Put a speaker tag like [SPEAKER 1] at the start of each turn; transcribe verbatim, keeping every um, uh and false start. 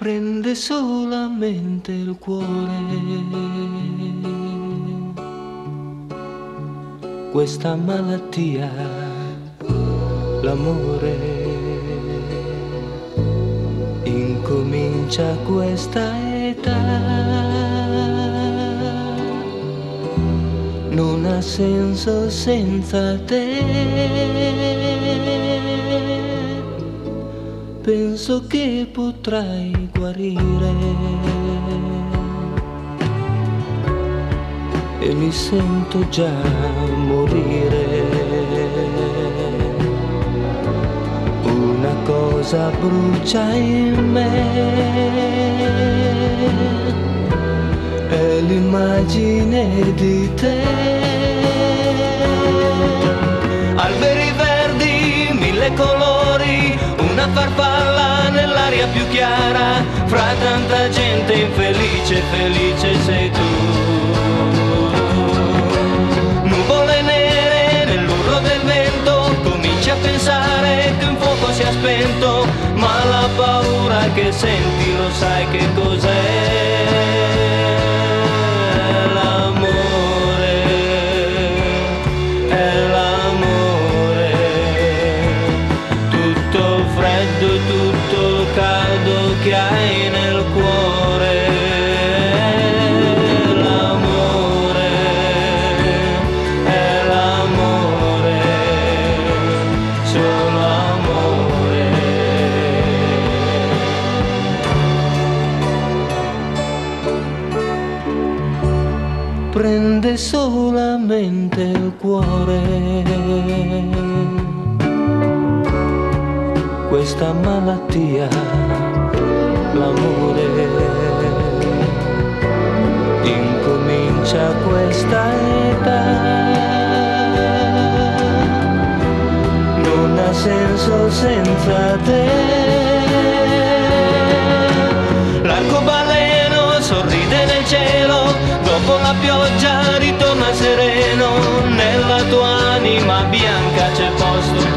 [SPEAKER 1] prende solamente il cuore. Questa malattia, l'amore, incomincia a questa età. Non ha senso senza te. Penso che potrai guarire e mi sento già morire. Una cosa brucia in me, è l'immagine di te. Alberi verdi, mille colori, una farfalla nell'aria più chiara, fra tanta gente infelice, felice sei tu. Nuvole nere nell'urlo del vento, cominci a pensare che un fuoco si è spento, ma la paura che senti lo sai che cos'è? Tutto il caldo che hai nel cuore, l'amore, è l'amore, solo amore. Prende solamente il cuore. Questa malattia, l'amore, incomincia a questa età. Non ha senso senza te. L'arcobaleno sorride nel cielo, dopo la pioggia ritorna sereno. Nella tua anima bianca c'è posto